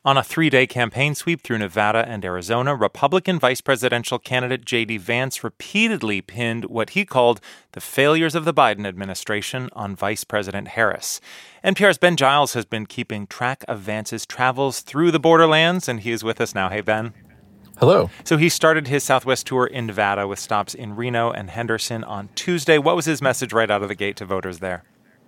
On a three-day campaign sweep through Nevada and Arizona, Republican vice presidential candidate J.D. Vance repeatedly pinned what he called the failures of the Biden administration on Vice President Harris. NPR's Ben Giles has been keeping track of Vance's travels through the borderlands, and he is with us now. Hey, Ben. Hello. So he started his Southwest tour in Nevada with stops in Reno and Henderson on Tuesday. What was his message right out of the gate to voters there?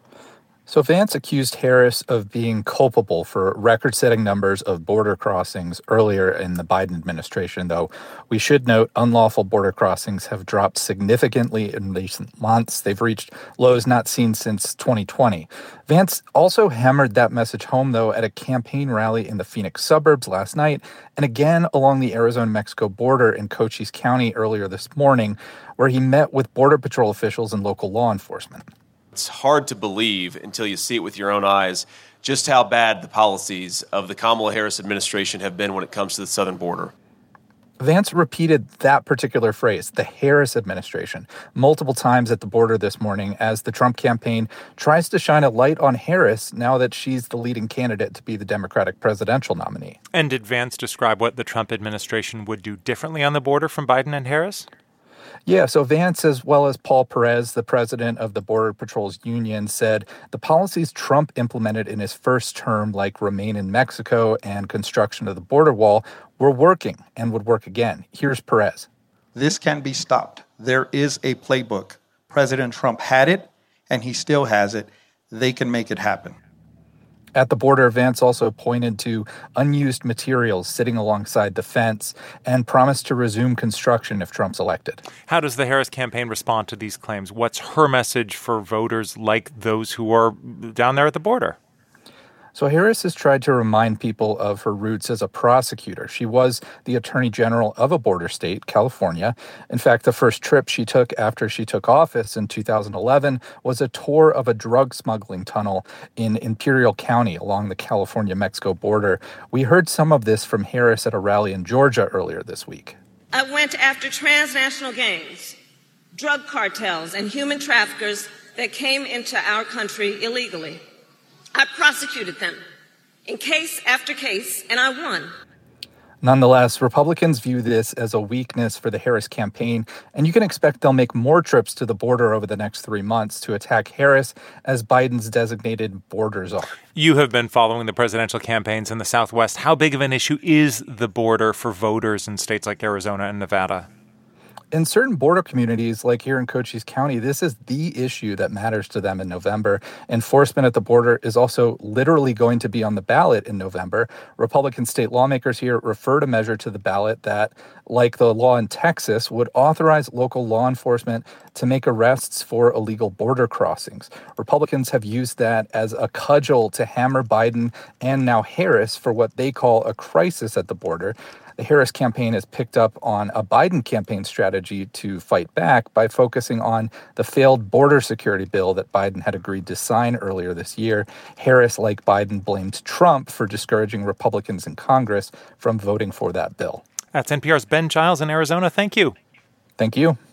So Vance accused Harris of being culpable for record-setting numbers of border crossings earlier in the Biden administration, though we should note unlawful border crossings have dropped significantly in recent months. They've reached lows not seen since 2020. Vance also hammered that message home, though, at a campaign rally in the Phoenix suburbs last night and again along the Arizona-Mexico border in Cochise County earlier this morning, where he met with Border Patrol officials and local law enforcement. It's hard to believe until you see it with your own eyes just how bad the policies of the Kamala Harris administration have been when it comes to the southern border. Vance repeated that particular phrase, the Harris administration, multiple times at the border this morning as the Trump campaign tries to shine a light on Harris now that she's the leading candidate to be the Democratic presidential nominee. And did Vance describe what the Trump administration would do differently on the border from Biden and Harris? Yeah, so Vance, as well as Paul Perez, the president of the Border Patrol's union, said the policies Trump implemented in his first term, like Remain in Mexico and construction of the border wall, were working and would work again. Here's Perez. This can be stopped. There is a playbook. President Trump had it, and he still has it. They can make it happen. At the border, Vance also pointed to unused materials sitting alongside the fence and promised to resume construction if Trump's elected. How does the Harris campaign respond to these claims? What's her message for voters like those who are down there at the border? So Harris has tried to remind people of her roots as a prosecutor. She was the attorney general of a border state, California. In fact, the first trip she took after she took office in 2011 was a tour of a drug smuggling tunnel in Imperial County along the California-Mexico border. We heard some of this from Harris at a rally in Georgia earlier this week. I went after transnational gangs, drug cartels, and human traffickers that came into our country illegally. I prosecuted them in case after case, and I won. Nonetheless, Republicans view this as a weakness for the Harris campaign, and you can expect they'll make more trips to the border over the next 3 months to attack Harris as Biden's designated border czar. You have been following the presidential campaigns in the Southwest. How big of an issue is the border for voters in states like Arizona and Nevada? In certain border communities, like here in Cochise County, this is the issue that matters to them in November. Enforcement at the border is also literally going to be on the ballot in November. Republican state lawmakers here referred a measure to the ballot that, like the law in Texas, would authorize local law enforcement to make arrests for illegal border crossings. Republicans have used that as a cudgel to hammer Biden and now Harris for what they call a crisis at the border. The Harris campaign has picked up on a Biden campaign strategy to fight back by focusing on the failed border security bill that Biden had agreed to sign earlier this year. Harris, like Biden, blamed Trump for discouraging Republicans in Congress from voting for that bill. That's NPR's Ben Giles in Arizona. Thank you. Thank you.